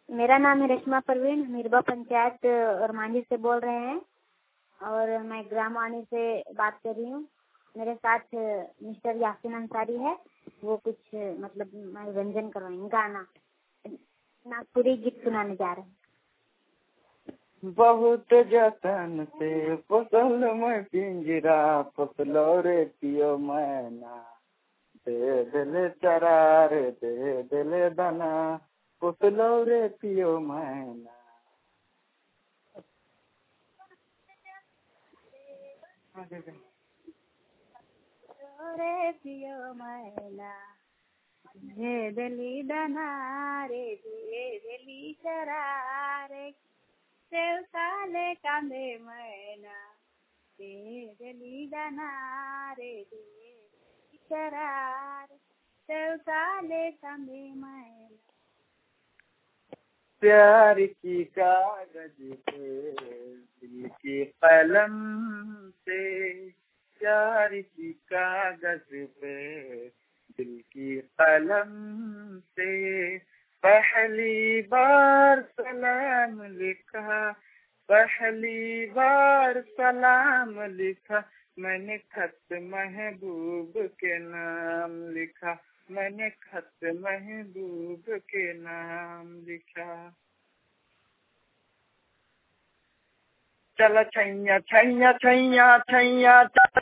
मेरा नाम है रेशमा परवीन, मिरबा पंचायत और मांझी से बोल रहे हैं और मैं ग्रामवाणी से बात कर रही हूँ। मेरे साथ मिस्टर यासीन अंसारी है, वो कुछ मतलब मनोरंजन करवाएंगे, गाना नागपुरी गीत सुनाने जा रहे हैं। बहुत जतन से पोसल मैं पिंजरा, पोसलो रे पियो मैना, दे दिले चरार दे दिले दाना, पोसलो रे पियो मैना। रे पियो मैना, दे दिली दाना रे, दे दिली चरारे, सेव काले कांदे मैना, दे दिली दाना रे, दे चरार, सेव काले कांदे मैना। प्यार की कागज पे दिल की कलम से, प्यार की कागज पे दिल की कलम से पहली बार सलाम लिखा, पहली बार सलाम लिखा, मैंने खत महबूब के नाम लिखा, मैंने खत महबूब के नाम लिखा। चला छैया छैया छैया छैया